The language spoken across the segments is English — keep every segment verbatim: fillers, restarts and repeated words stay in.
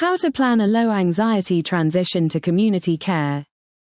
How to plan a low-anxiety transition to community care.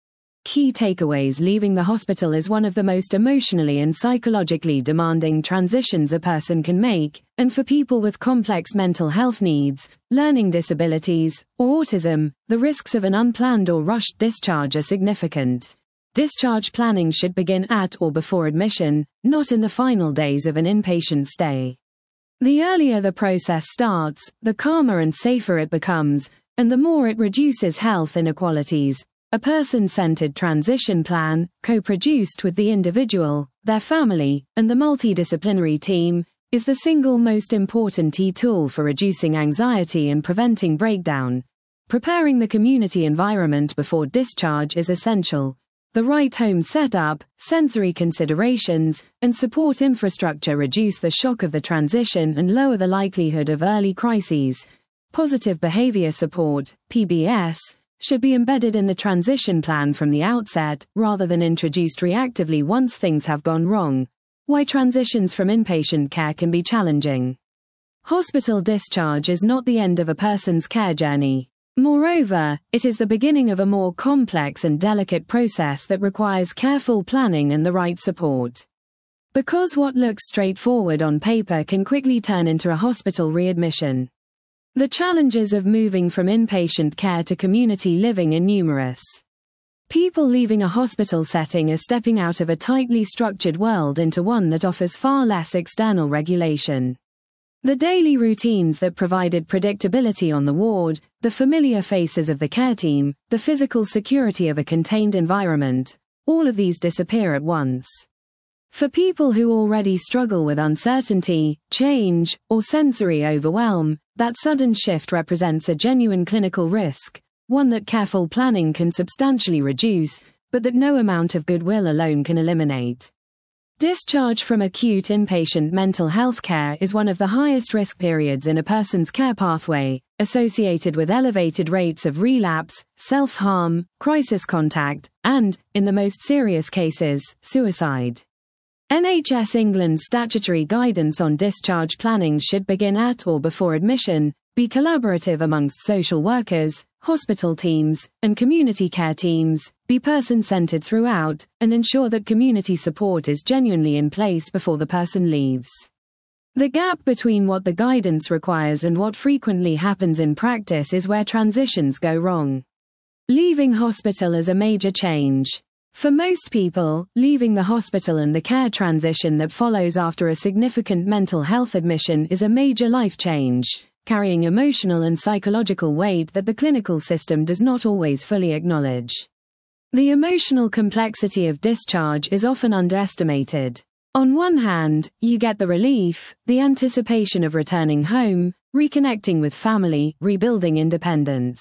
Key takeaways: leaving the hospital is one of the most emotionally and psychologically demanding transitions a person can make, and for people with complex mental health needs, learning disabilities, or autism, the risks of an unplanned or rushed discharge are significant. Discharge planning should begin at or before admission, not in the final days of an inpatient stay. The earlier the process starts, the calmer and safer it becomes, and the more it reduces health inequalities. A person-centered transition plan, co-produced with the individual, their family, and the multidisciplinary team, is the single most important tool for reducing anxiety and preventing breakdown. Preparing the community environment before discharge is essential. The right home setup, sensory considerations, and support infrastructure reduce the shock of the transition and lower the likelihood of early crises. Positive behavior support, P B S, should be embedded in the transition plan from the outset, rather than introduced reactively once things have gone wrong. Why transitions from inpatient care can be challenging. Hospital discharge is not the end of a person's care journey. Moreover, it is the beginning of a more complex and delicate process that requires careful planning and the right support. Because what looks straightforward on paper can quickly turn into a hospital readmission. The challenges of moving from inpatient care to community living are numerous. People leaving a hospital setting are stepping out of a tightly structured world into one that offers far less external regulation. The daily routines that provided predictability on the ward, the familiar faces of the care team, the physical security of a contained environment, all of these disappear at once. For people who already struggle with uncertainty, change, or sensory overwhelm, that sudden shift represents a genuine clinical risk, one that careful planning can substantially reduce, but that no amount of goodwill alone can eliminate. Discharge from acute inpatient mental health care is one of the highest risk periods in a person's care pathway, associated with elevated rates of relapse, self-harm, crisis contact, and, in the most serious cases, suicide. N H S England's statutory guidance on discharge planning should begin at or before admission, be collaborative amongst social workers, hospital teams, and community care teams, be person-centered throughout, and ensure that community support is genuinely in place before the person leaves. The gap between what the guidance requires and what frequently happens in practice is where transitions go wrong. Leaving hospital is a major change. For most people, leaving the hospital and the care transition that follows after a significant mental health admission is a major life change, carrying emotional and psychological weight that the clinical system does not always fully acknowledge. The emotional complexity of discharge is often underestimated. On one hand, you get the relief, the anticipation of returning home, reconnecting with family, rebuilding independence.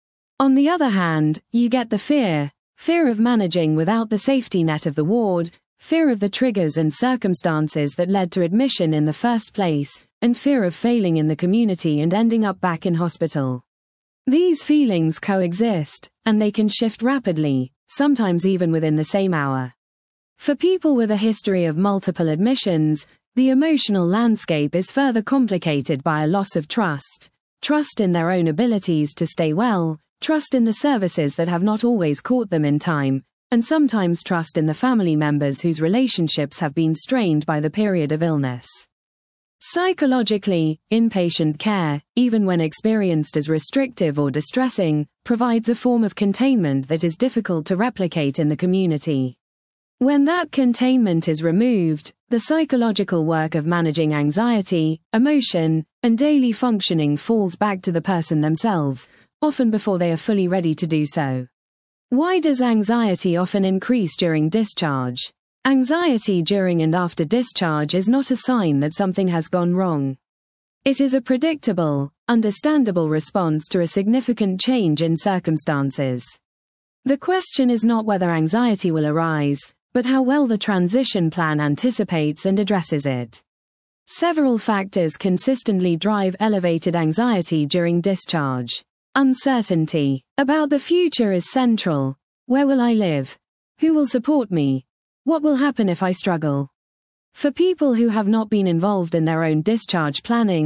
On the other hand, you get the fear. Fear of managing without the safety net of the ward, fear of the triggers and circumstances that led to admission in the first place, and fear of failing in the community and ending up back in hospital. These feelings coexist, and they can shift rapidly, sometimes even within the same hour. For people with a history of multiple admissions, the emotional landscape is further complicated by a loss of trust, trust in their own abilities to stay well, trust in the services that have not always caught them in time, and sometimes trust in the family members whose relationships have been strained by the period of illness. Psychologically, inpatient care, even when experienced as restrictive or distressing, provides a form of containment that is difficult to replicate in the community. When that containment is removed, the psychological work of managing anxiety, emotion, and daily functioning falls back to the person themselves, often before they are fully ready to do so. Why does anxiety often increase during discharge? Anxiety during and after discharge is not a sign that something has gone wrong. It is a predictable, understandable response to a significant change in circumstances. The question is not whether anxiety will arise, but how well the transition plan anticipates and addresses it. Several factors consistently drive elevated anxiety during discharge. Uncertainty about the future is central. Where will I live? Who will support me? What will happen if I struggle? For people who have not been involved in their own discharge planning,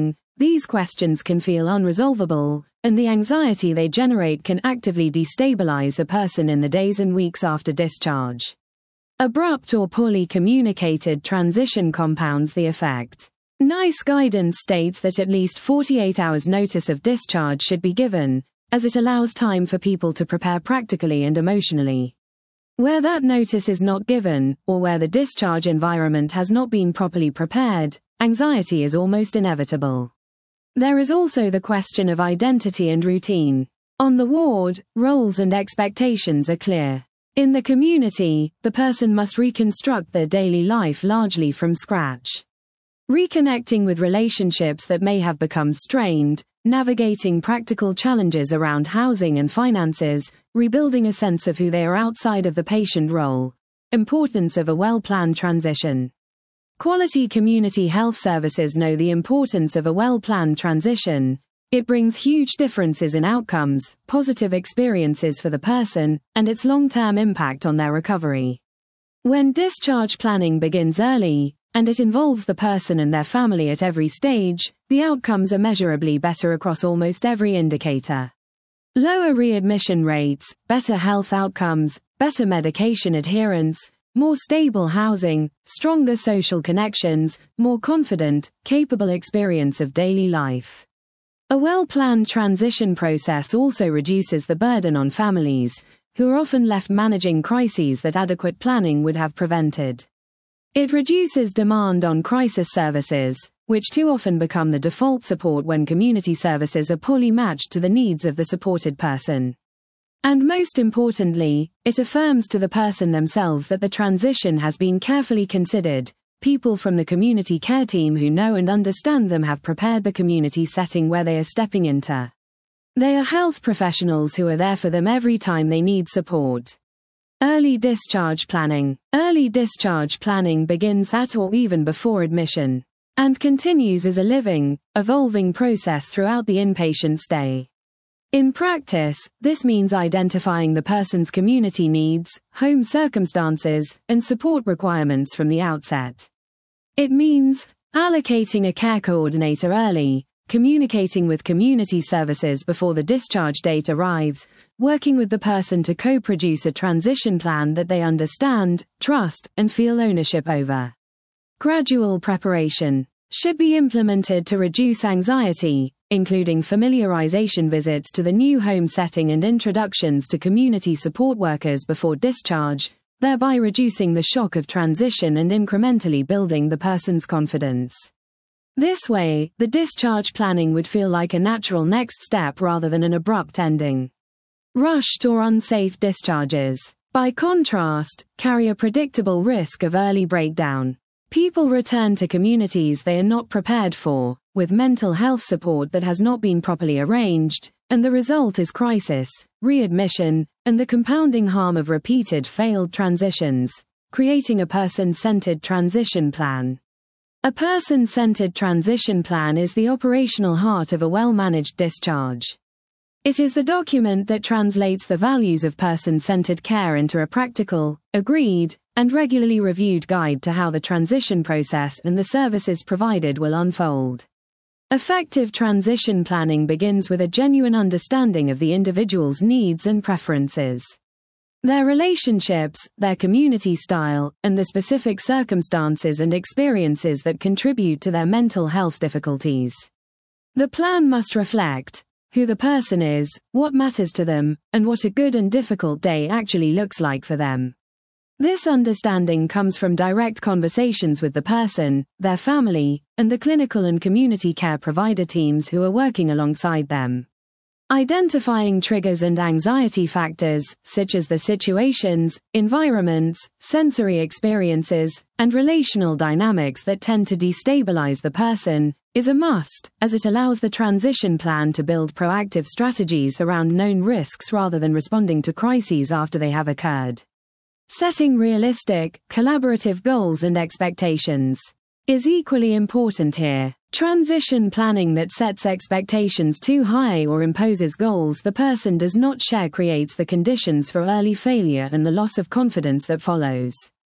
these questions can feel unresolvable, and the anxiety they generate can actively destabilize a person in the days and weeks after discharge. Abrupt or poorly communicated transition compounds the effect. NICE guidance states that at least forty-eight hours notice of discharge should be given, as it allows time for people to prepare practically and emotionally. Where that notice is not given, or where the discharge environment has not been properly prepared, anxiety is almost inevitable. There is also the question of identity and routine. On the ward, roles and expectations are clear. In the community, the person must reconstruct their daily life largely from scratch. Reconnecting with relationships that may have become strained, navigating practical challenges around housing and finances, rebuilding a sense of who they are outside of the patient role. Importance of a well-planned transition. Quality community health services know the importance of a well-planned transition. It brings huge differences in outcomes, positive experiences for the person, and its long-term impact on their recovery. When discharge planning begins early, and it involves the person and their family at every stage, the outcomes are measurably better across almost every indicator. Lower readmission rates, better health outcomes, better medication adherence, more stable housing, stronger social connections, more confident, capable experience of daily life. A well-planned transition process also reduces the burden on families, who are often left managing crises that adequate planning would have prevented. It reduces demand on crisis services, which too often become the default support when community services are poorly matched to the needs of the supported person. And most importantly, it affirms to the person themselves that the transition has been carefully considered. People from the community care team who know and understand them have prepared the community setting where they are stepping into. They are health professionals who are there for them every time they need support. Early discharge planning. Early discharge planning begins at or even before admission, and continues as a living, evolving process throughout the inpatient stay. In practice, this means identifying the person's community needs, home circumstances, and support requirements from the outset. It means allocating a care coordinator early, communicating with community services before the discharge date arrives, working with the person to co-produce a transition plan that they understand, trust, and feel ownership over. Gradual preparation should be implemented to reduce anxiety, including familiarization visits to the new home setting and introductions to community support workers before discharge, thereby reducing the shock of transition and incrementally building the person's confidence. This way, the discharge planning would feel like a natural next step rather than an abrupt ending. Rushed or unsafe discharges, by contrast, carry a predictable risk of early breakdown. People return to communities they are not prepared for, with mental health support that has not been properly arranged, and the result is crisis, readmission, and the compounding harm of repeated failed transitions, creating a person-centered transition plan. A person-centered transition plan is the operational heart of a well-managed discharge. It is the document that translates the values of person-centered care into a practical, agreed, and regularly reviewed guide to how the transition process and the services provided will unfold. Effective transition planning begins with a genuine understanding of the individual's needs and preferences. Their relationships, their community style, and the specific circumstances and experiences that contribute to their mental health difficulties. The plan must reflect who the person is, what matters to them, and what a good and difficult day actually looks like for them. This understanding comes from direct conversations with the person, their family, and the clinical and community care provider teams who are working alongside them. Identifying triggers and anxiety factors, such as the situations, environments, sensory experiences, and relational dynamics that tend to destabilize the person, is a must, as it allows the transition plan to build proactive strategies around known risks rather than responding to crises after they have occurred. Setting realistic, collaborative goals and expectations is equally important here. Transition planning that sets expectations too high or imposes goals the person does not share creates the conditions for early failure and the loss of confidence that follows.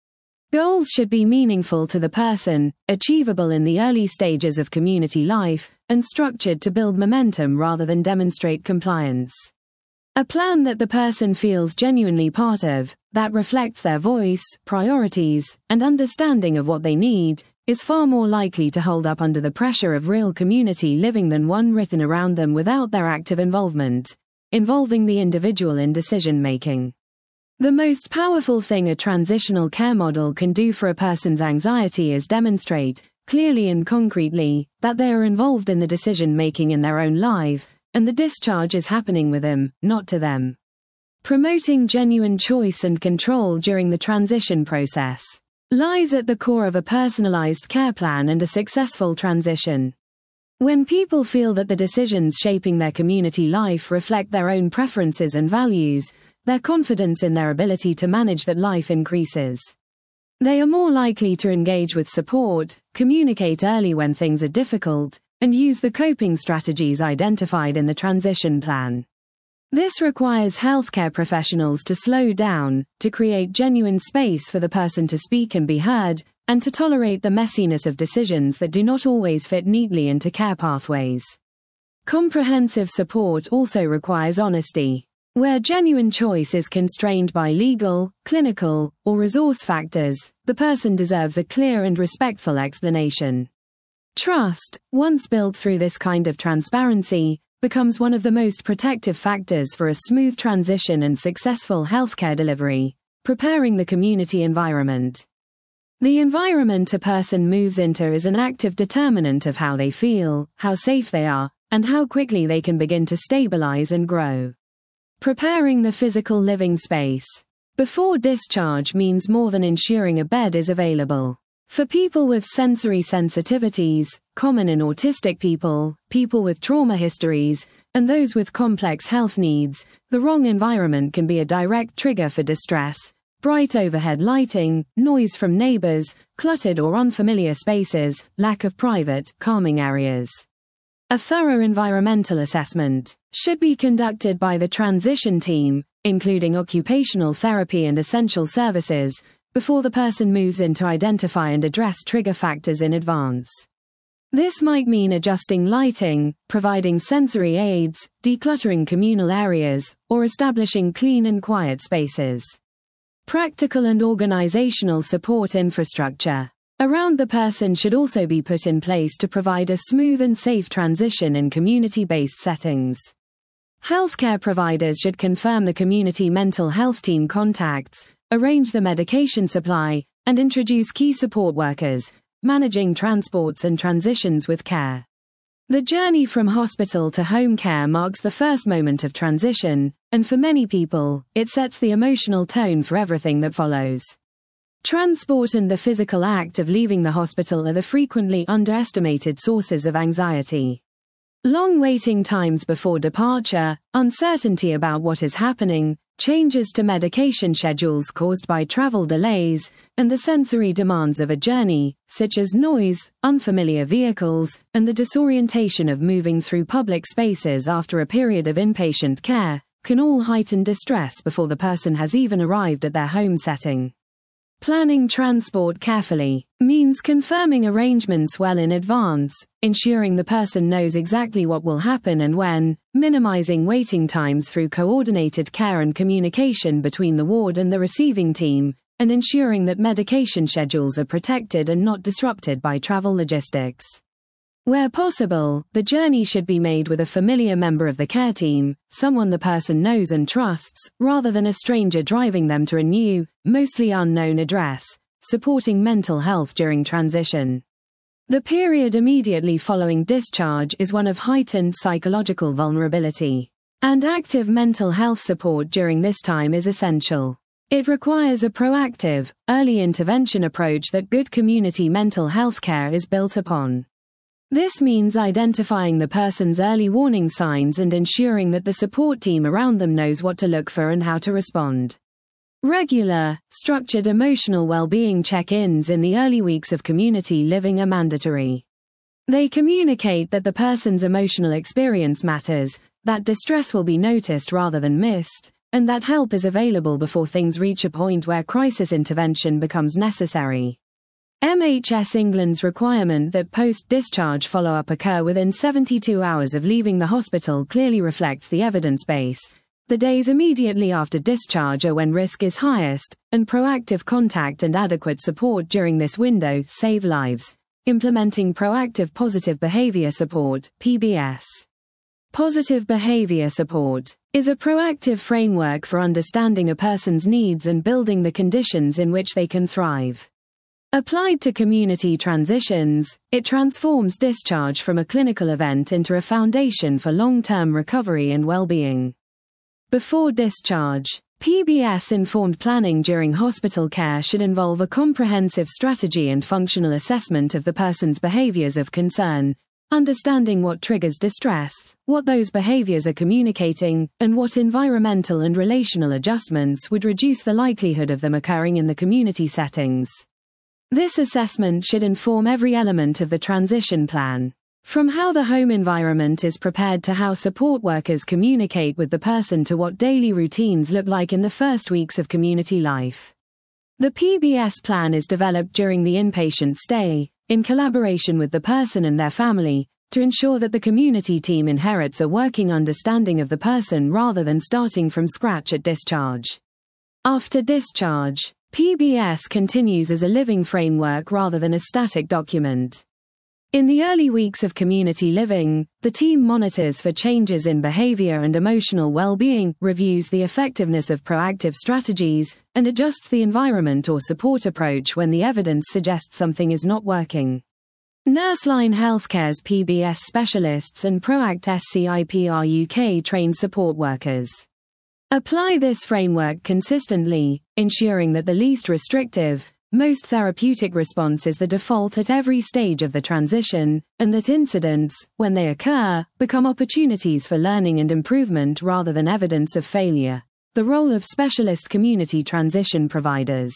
Goals should be meaningful to the person, achievable in the early stages of community life, and structured to build momentum rather than demonstrate compliance. A plan that the person feels genuinely part of, that reflects their voice, priorities, and understanding of what they need, is far more likely to hold up under the pressure of real community living than one written around them without their active involvement, involving the individual in decision-making. The most powerful thing a transitional care model can do for a person's anxiety is demonstrate, clearly and concretely, that they are involved in the decision-making in their own life, and the discharge is happening with them, not to them. Promoting genuine choice and control during the transition process lies at the core of a personalized care plan and a successful transition. When people feel that the decisions shaping their community life reflect their own preferences and values, their confidence in their ability to manage that life increases. They are more likely to engage with support, communicate early when things are difficult, and use the coping strategies identified in the transition plan. This requires healthcare professionals to slow down, to create genuine space for the person to speak and be heard, and to tolerate the messiness of decisions that do not always fit neatly into care pathways. Comprehensive support also requires honesty. Where genuine choice is constrained by legal, clinical, or resource factors, the person deserves a clear and respectful explanation. Trust, once built through this kind of transparency, becomes one of the most protective factors for a smooth transition and successful healthcare delivery, preparing the community environment. The environment a person moves into is an active determinant of how they feel, how safe they are, and how quickly they can begin to stabilize and grow. Preparing the physical living space before discharge means more than ensuring a bed is available. For people with sensory sensitivities, common in autistic people, people with trauma histories, and those with complex health needs, the wrong environment can be a direct trigger for distress. Bright overhead lighting, noise from neighbors, cluttered or unfamiliar spaces, lack of private, calming areas. A thorough environmental assessment should be conducted by the transition team, including occupational therapy and essential services, before the person moves in to identify and address trigger factors in advance. This might mean adjusting lighting, providing sensory aids, decluttering communal areas, or establishing clean and quiet spaces. Practical and organizational support infrastructure around the person should also be put in place to provide a smooth and safe transition in community-based settings. Healthcare providers should confirm the community mental health team contacts, arrange the medication supply, and introduce key support workers, managing transports and transitions with care. The journey from hospital to home care marks the first moment of transition, and for many people, it sets the emotional tone for everything that follows. Transport and the physical act of leaving the hospital are the frequently underestimated sources of anxiety. Long waiting times before departure, uncertainty about what is happening, changes to medication schedules caused by travel delays, and the sensory demands of a journey, such as noise, unfamiliar vehicles, and the disorientation of moving through public spaces after a period of inpatient care, can all heighten distress before the person has even arrived at their home setting. Planning transport carefully means confirming arrangements well in advance, ensuring the person knows exactly what will happen and when, minimizing waiting times through coordinated care and communication between the ward and the receiving team, and ensuring that medication schedules are protected and not disrupted by travel logistics. Where possible, the journey should be made with a familiar member of the care team, someone the person knows and trusts, rather than a stranger driving them to a new, mostly unknown address, supporting mental health during transition. The period immediately following discharge is one of heightened psychological vulnerability, and active mental health support during this time is essential. It requires a proactive, early intervention approach that good community mental health care is built upon. This means identifying the person's early warning signs and ensuring that the support team around them knows what to look for and how to respond. Regular, structured emotional well-being check-ins in the early weeks of community living are mandatory. They communicate that the person's emotional experience matters, that distress will be noticed rather than missed, and that help is available before things reach a point where crisis intervention becomes necessary. M H S England's requirement that post-discharge follow-up occur within seventy-two hours of leaving the hospital clearly reflects the evidence base. The days immediately after discharge are when risk is highest, and proactive contact and adequate support during this window save lives. Implementing proactive positive behavior support, P B S. Positive behavior support is a proactive framework for understanding a person's needs and building the conditions in which they can thrive. Applied to community transitions, it transforms discharge from a clinical event into a foundation for long-term recovery and well-being. Before discharge, P B S-informed planning during hospital care should involve a comprehensive strategy and functional assessment of the person's behaviors of concern, understanding what triggers distress, what those behaviors are communicating, and what environmental and relational adjustments would reduce the likelihood of them occurring in the community settings. This assessment should inform every element of the transition plan, from how the home environment is prepared to how support workers communicate with the person to what daily routines look like in the first weeks of community life. The P B S plan is developed during the inpatient stay, in collaboration with the person and their family, to ensure that the community team inherits a working understanding of the person rather than starting from scratch at discharge. After discharge, P B S continues as a living framework rather than a static document. In the early weeks of community living, the team monitors for changes in behavior and emotional well-being, reviews the effectiveness of proactive strategies, and adjusts the environment or support approach when the evidence suggests something is not working. Nurseline Healthcare's P B S specialists and Proact S C I P R U K trained support workers apply this framework consistently, ensuring that the least restrictive, most therapeutic response is the default at every stage of the transition, and that incidents, when they occur, become opportunities for learning and improvement rather than evidence of failure. The role of specialist community transition providers.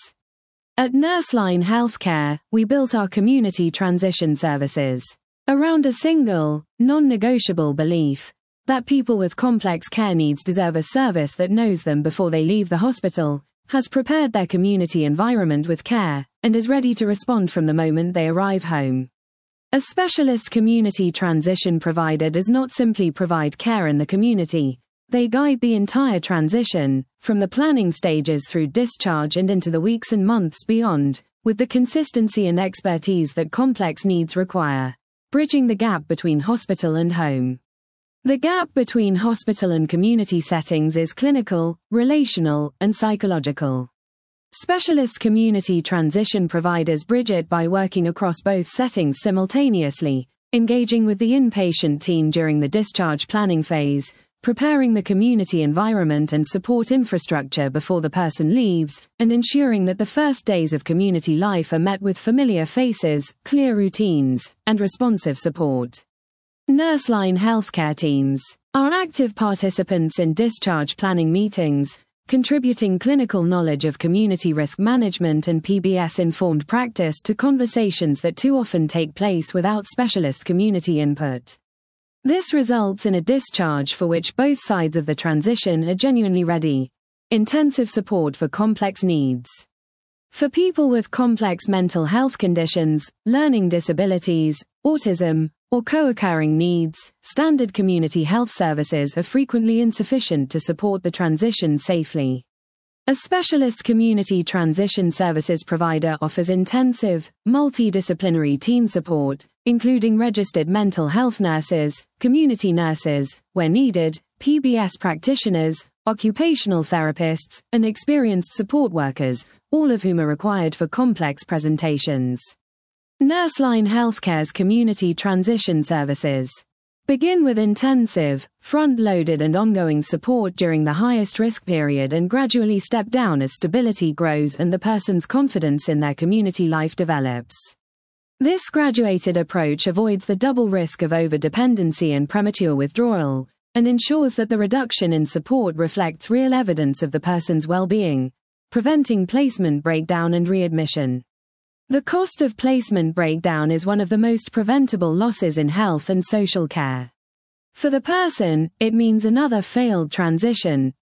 At Nurseline Healthcare, we built our community transition services around a single, non-negotiable belief that people with complex care needs deserve a service that knows them before they leave the hospital, has prepared their community environment with care, and is ready to respond from the moment they arrive home. A specialist community transition provider does not simply provide care in the community, they guide the entire transition, from the planning stages through discharge and into the weeks and months beyond, with the consistency and expertise that complex needs require, bridging the gap between hospital and home. The gap between hospital and community settings is clinical, relational, and psychological. Specialist community transition providers bridge it by working across both settings simultaneously, engaging with the inpatient team during the discharge planning phase, preparing the community environment and support infrastructure before the person leaves, and ensuring that the first days of community life are met with familiar faces, clear routines, and responsive support. Nurseline Healthcare teams are active participants in discharge planning meetings, contributing clinical knowledge of community risk management and P B S-informed practice to conversations that too often take place without specialist community input. This results in a discharge for which both sides of the transition are genuinely ready. Intensive support for complex needs. For people with complex mental health conditions, learning disabilities, autism, or co-occurring needs, standard community health services are frequently insufficient to support the transition safely. A specialist community transition services provider offers intensive, multidisciplinary team support, including registered mental health nurses, community nurses, where needed, P B S practitioners, occupational therapists, and experienced support workers, all of whom are required for complex presentations. Nurseline Healthcare's community transition services begin with intensive, front-loaded and ongoing support during the highest risk period and gradually step down as stability grows and the person's confidence in their community life develops. This graduated approach avoids the double risk of over-dependency and premature withdrawal, and ensures that the reduction in support reflects real evidence of the person's well-being, preventing placement breakdown and readmission. The cost of placement breakdown is one of the most preventable losses in health and social care. For the person, it means another failed transition,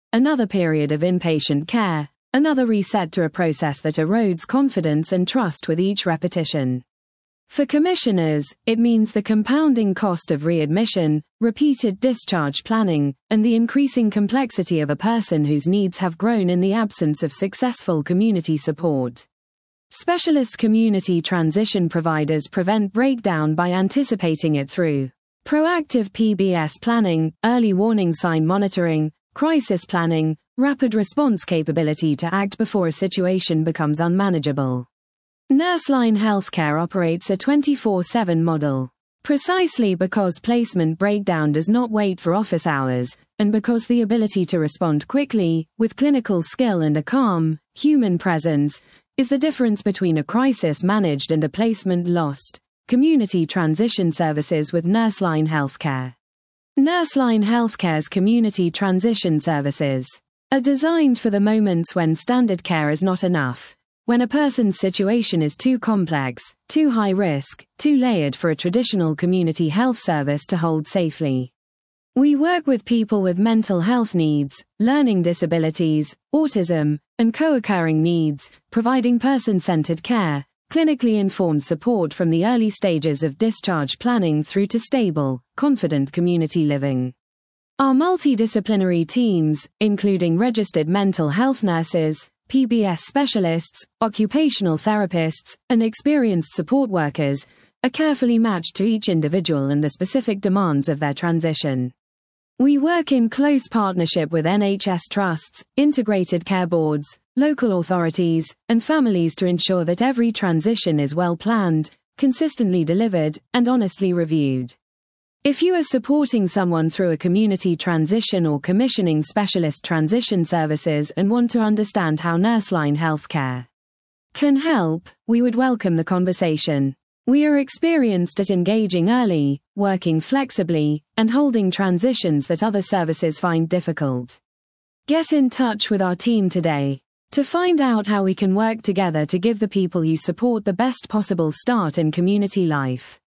another period of inpatient care, another reset to a process that erodes confidence and trust with each repetition. For commissioners, it means the compounding cost of readmission, repeated discharge planning, and the increasing complexity of a person whose needs have grown in the absence of successful community support. Specialist community transition providers prevent breakdown by anticipating it through proactive P B S planning, early warning sign monitoring, crisis planning, rapid response capability to act before a situation becomes unmanageable. Nurseline Healthcare operates a twenty-four seven model. Precisely because placement breakdown does not wait for office hours, and because the ability to respond quickly, with clinical skill and a calm, human presence, is the difference between a crisis managed and a placement lost. Community Transition Services with Nurseline Healthcare. Nurseline Healthcare's Community Transition Services are designed for the moments when standard care is not enough. When a person's situation is too complex, too high risk, too layered for a traditional community health service to hold safely. We work with people with mental health needs, learning disabilities, autism, and co-occurring needs, providing person-centered care, clinically informed support from the early stages of discharge planning through to stable, confident community living. Our multidisciplinary teams, including registered mental health nurses, P B S specialists, occupational therapists, and experienced support workers, are carefully matched to each individual and the specific demands of their transition. We work in close partnership with N H S trusts, integrated care boards, local authorities, and families to ensure that every transition is well planned, consistently delivered, and honestly reviewed. If you are supporting someone through a community transition or commissioning specialist transition services and want to understand how Nurseline Healthcare can help, we would welcome the conversation. We are experienced at engaging early, working flexibly, and holding transitions that other services find difficult. Get in touch with our team today to find out how we can work together to give the people you support the best possible start in community life.